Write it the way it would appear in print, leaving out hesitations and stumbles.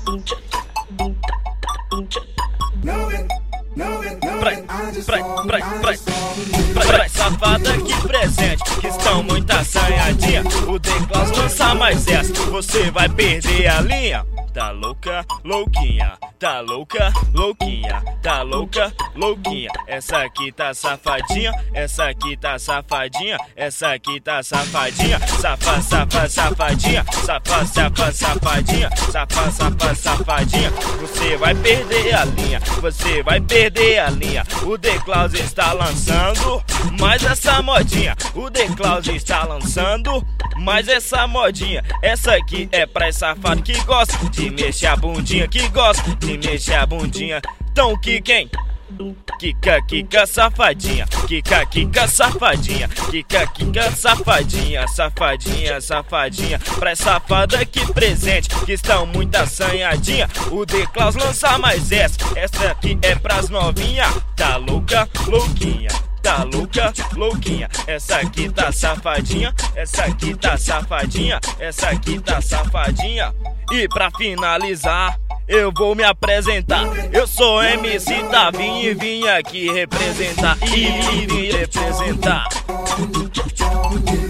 Pra safada aqui presente, que estão muito assanhadinha. O The Klaus lança mais essa, você vai perder a linha. Tá louca, louquinha, tá louca, louquinha, tá louca, louquinha. Essa aqui tá safadinha, essa aqui tá safadinha, essa aqui tá safadinha. Safa, safa, safadinha, safa, safa, safadinha, safa, safa, safadinha. Você vai perder a linha, você vai perder a linha. O The Klaus está lançando mais essa modinha. O The Klaus está lançando mais essa modinha. Essa aqui é pra safado que gosta de mexer a bundinha, que gosta de mexer a bundinha. Então quiquem, quica, quica, safadinha, quica, quica, safadinha, quica, quica, safadinha, safadinha, safadinha. Pra safada aqui presente, que estão muito assanhadinha. O The Klaus lança mais essa aqui é pras novinha. Tá louca, louquinha, tá louca, louquinha. Essa aqui tá safadinha, essa aqui tá safadinha, essa aqui tá safadinha. E pra finalizar, eu vou me apresentar. Eu sou MC Davi e vim aqui representar. E vim representar.